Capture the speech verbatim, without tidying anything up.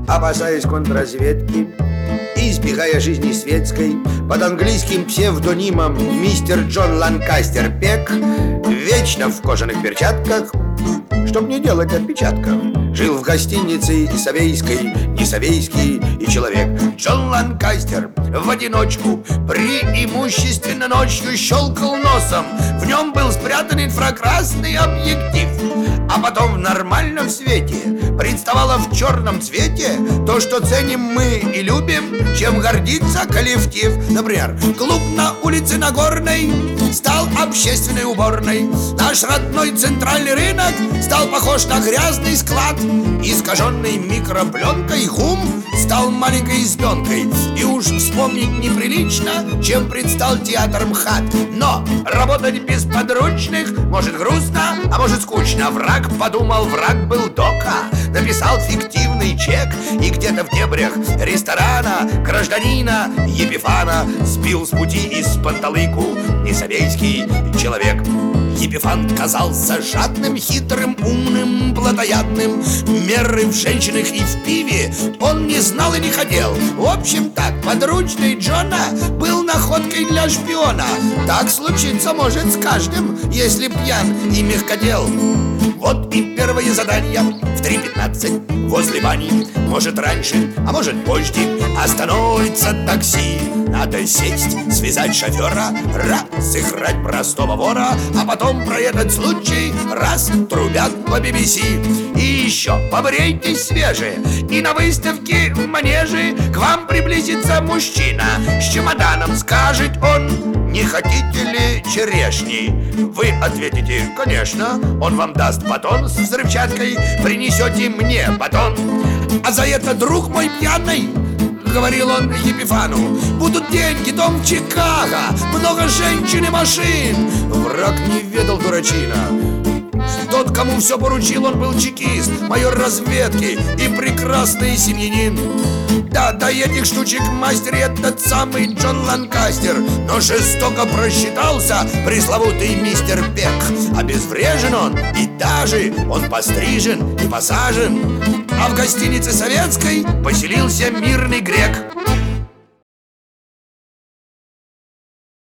опасаясь контрразведки, избегая жизни светской, под английским псевдонимом мистер Джон Ланкастер Пек, вечно в кожаных перчатках, чтоб не делать отпечатков, жил в гостинице Исавейской, Несавейский и человек. Джон Ланкастер в одиночку преимущественно ночью щелкал носом. В нем был спрятан инфракрасный объектив. А потом в нормальном свете представало в черном цвете то, что ценим мы и любим, чем гордится коллектив. Например, клуб на улице Нагорной стал общественной уборной. Наш родной центральный рынок стал похож на грязный склад. Искаженный микропленкой ГУМ стал маленькой избенкой. И уж вспомнить неприлично, чем предстал театр МХАТ. Но работать без подручных может грустно, а может скучно. Враг подумал, враг был дока, написал фиктивный чек и где-то в дебрях ресторана гражданина Епифана сбил с пути из панталыку несавейский человек. Епифан казался жадным, хитрым, умным, плотоядным. Меры в женщинах и в пиве он не знал и не хотел. В общем так, подручный Джона был находкой для шпиона. Так случиться может с каждым, если пьян и мягкодел. Вот и первое задание в три пятнадцать возле бани. Может раньше, а может позже остановится такси. Надо сесть, связать шофера, раз сыграть простого вора, а потом про этот случай раз трубят по би би си. И еще побрейтесь свежие, и на выставке в манеже к вам приблизится мужчина с чемоданом. Скажет он: не хотите ли черешни? Вы ответите: конечно. Он вам даст батон с взрывчаткой, принесете мне батон. А за это, друг мой пьяный, говорил он Епифану, будут деньги, дом в Чикаго, много женщин и машин. Враг не ведал, дурачина. Тот, кому все поручил, он был чекист, майор разведки и прекрасный семьянин. Да, до этих штучек мастер этот самый Джон Ланкастер, но жестоко просчитался пресловутый мистер Пек. Обезврежен он, и даже он пострижен и посажен. А в гостинице советской поселился мирный грек.